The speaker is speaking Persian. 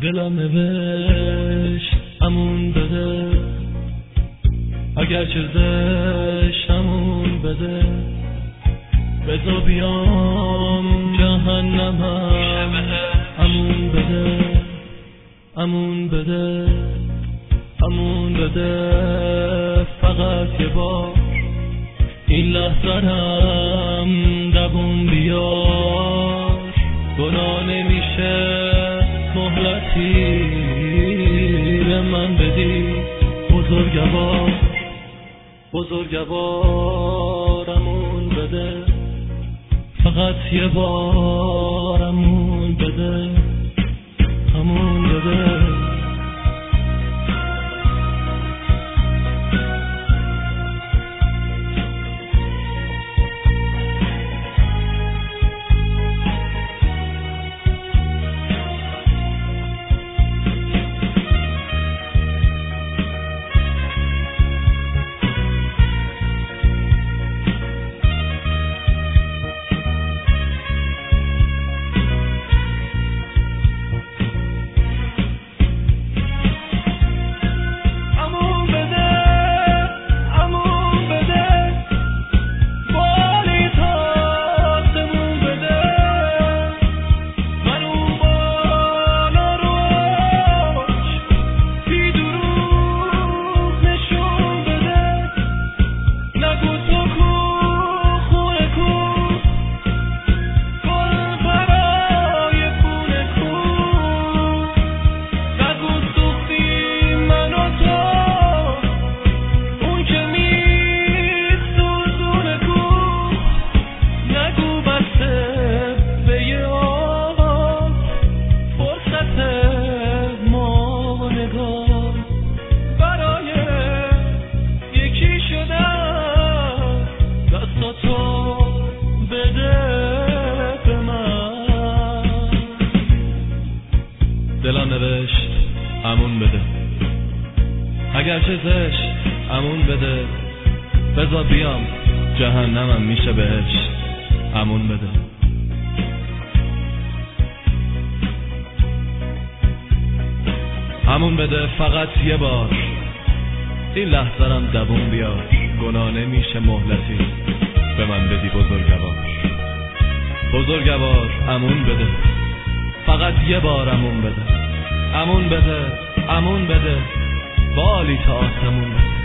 دلم نوشت امون بده، اگر چه زشت امون بده، بذار بیام جهنمم امون بده، امون بده، امون بده، فقط یه بار این لحظه‌ام دووم بیار. گناه نمیشه مهلتی به من بدی بزرگوار، بزرگوار امون بده، فقط یه بار امون بده، امون بده. دلم نوشت امون بده، اگر چه زشت امون بده، بذار بیام جهنمم میشه بهشت امون بده. امون بده، فقط یه بار این لحظه‌ام دووم بیار. گناه نمیشه مهلتی به من بدی بزرگوار، بزرگوار امون بده، فقط یه بار امون بده، امون بده، امون بده، بالی تا آسمون بده.